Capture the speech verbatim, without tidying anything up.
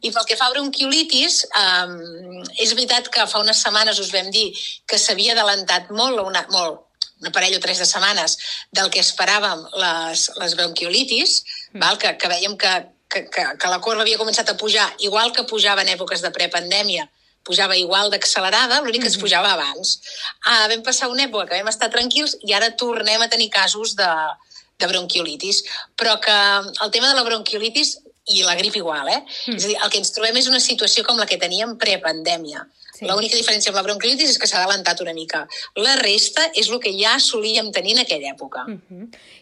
I pel que fa a bronquiolitis, eh, és veritat que fa unes setmanes us vam dir que s'havia adelantat molt, una, molt, una parella o tres de setmanes del que esperàvem les, les bronquiolitis, mm. val? Que, que vèiem que, que, que, que la corba havia començat a pujar, igual que pujava en èpoques de prepandèmia, pujava igual d'accelerada, l'únic que es pujava abans. Ah, vam passar una època que vam estar tranquils i ara tornem a tenir casos de, de bronquiolitis. Però que el tema de la bronquiolitis i la grip igual, eh? Mm. És a dir, el que ens trobem és una situació com la que teníem prepandèmia. Sí. L'única diferència amb la bronquiolitis és que s'ha adelantat una mica. La resta és el que ja solíem tenir en aquella època. Uh-huh.